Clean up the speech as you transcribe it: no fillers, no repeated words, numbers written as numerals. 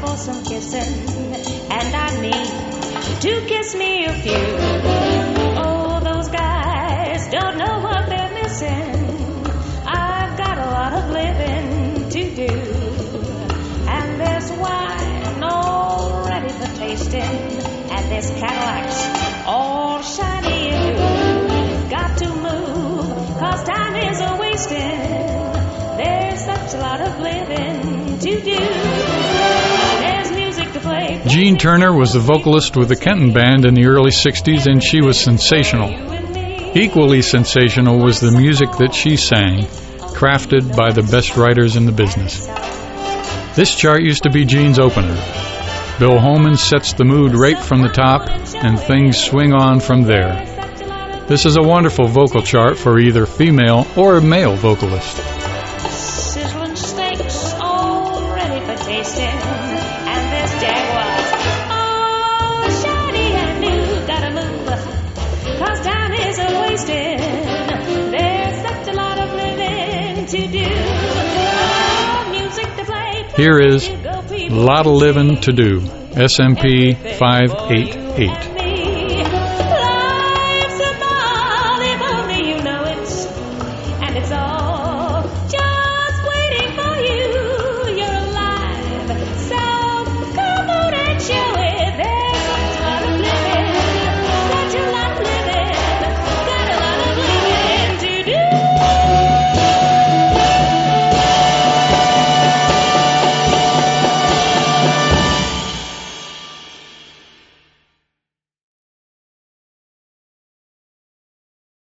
for some kissing, and I need to kiss me a few. Oh, those guys don't know what they're missing. I've got a lot of living to do, and there's wine all ready for tasting, and there's Cadillacs all shiny and new. Got to move, 'cause time is a-wasting. There's such a lot of living to do. There's music to play. Gene Turner was the vocalist with the Kenton Band in the early 60s, and she was sensational. Equally sensational was the music that she sang, crafted by the best writers in the business. This chart used to be Gene's opener. Bill Holman sets the mood right from the top, and things swing on from there. This is a wonderful vocal chart for either female or male vocalist. Sizzling steaks all ready for tasting, and there's Jaguars all shiny and new. Gotta move, 'cause time is a-wasting. There's such a lot of living to do. Oh, music to play. Here is "Lot of Livin' to Do," SMP 588.